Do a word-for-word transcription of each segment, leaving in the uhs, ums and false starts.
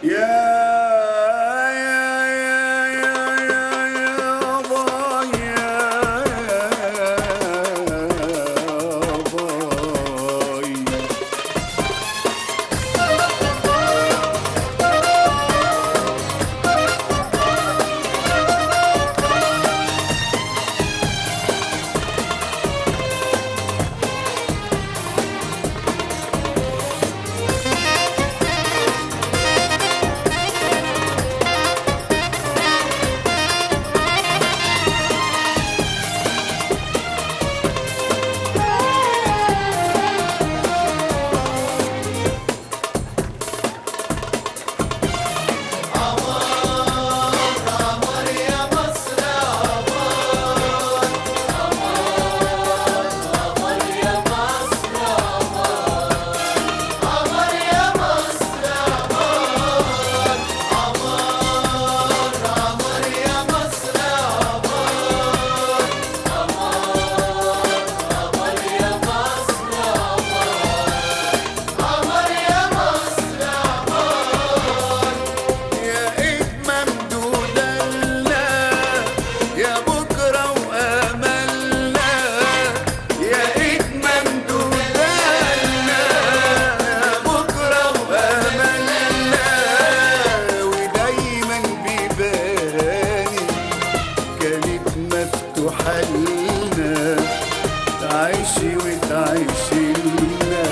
حالنا تعيشي وتعيشي لنا.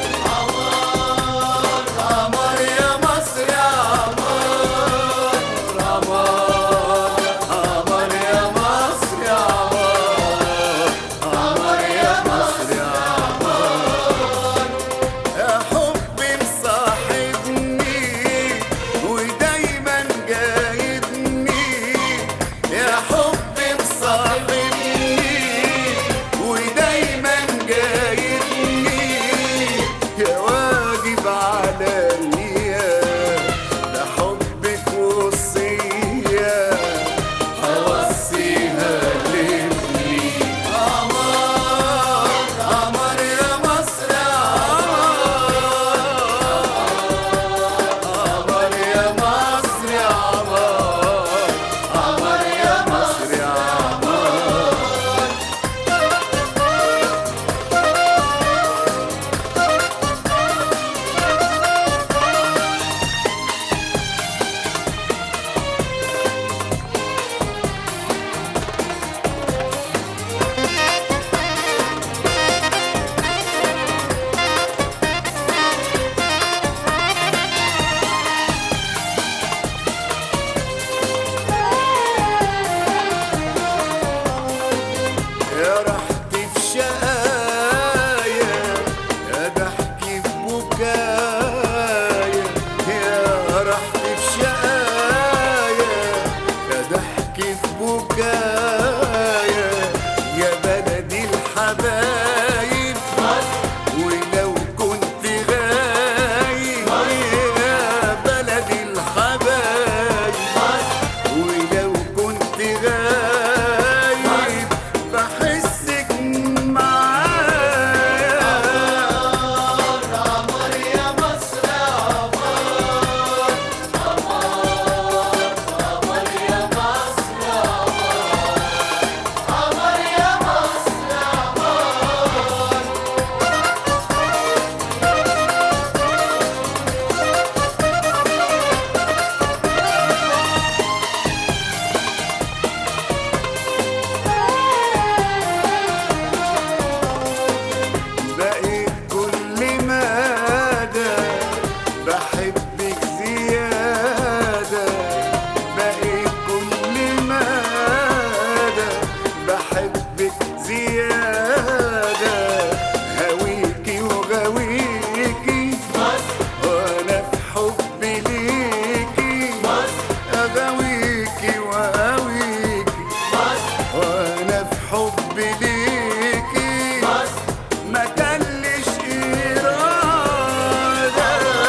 عمار عمار يا مصر يا عمار، عمار عمار يا مصر يا عمار، عمار يا مصر يا عمار. يا حبي مصاحبني ودايما جايبني، يا حبي مصاحبني ودايما جايبني، يا واجب عليا ده حبك وصية هوصيها لابني. عمار عمار يا مصر يا عمار، عمار يا مصر يا عمار، عمار يا مصر يا عمار. يا رحتي في شقايا، يا ضحكي في بكايا، يا رحتي في شقايا، يا ضحكي في بكايا، يا بلدي الحبايب ولو كنت غايب، يا بلدي الحبايب ولو كنت غايب بحسك معايا. عمار عمار يا مصر يا عمار، عمار عمار يا مصر يا عمار، عمار يا مصر يا عمار. بقيت كل مدى بحبك زيادة، بقيت كل مدى بحبك زيادة، هويكي وغويكي وانا في حبي ليكي، اغويكي وهويكي وانا في حبي ليكي، ما كلش إرادة.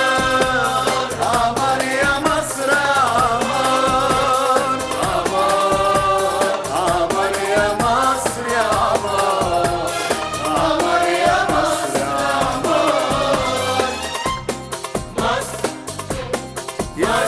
عمار يا مصر يا عمار، عمار عمار يا مصر يا عمار، عمار يا مصر يا عمار. مصر يا